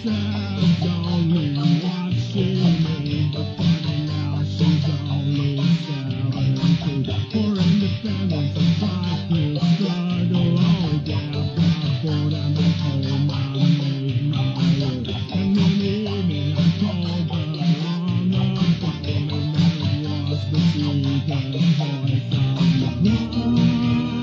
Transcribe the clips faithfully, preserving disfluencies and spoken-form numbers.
herself only watching me, but finding out she's only seventeen. For independence and fight through struggle, oh yeah, got bored and I told my made my way. And in the evening I called her on the phone, and that was the sweetest voice of my life.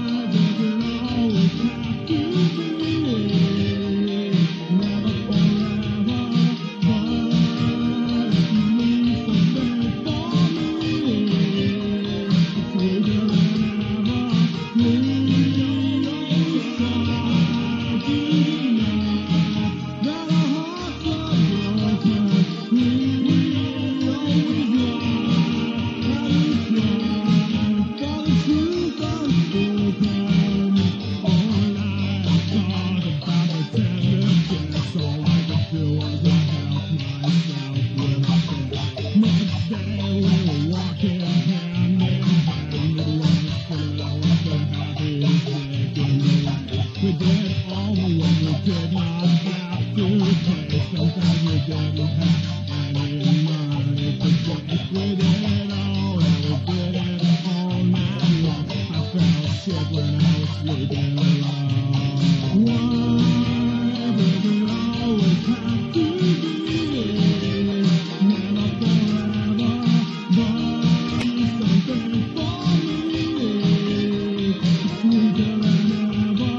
We did all the work, we did not have to pay. Sometimes we didn't have any money to pay. We did it all, and we did it all night long. I felt shit when I was sleeping alone. Why does it always have to be? Never forever, but something for me. Sweeter than ever.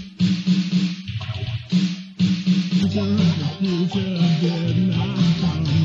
The future did not come.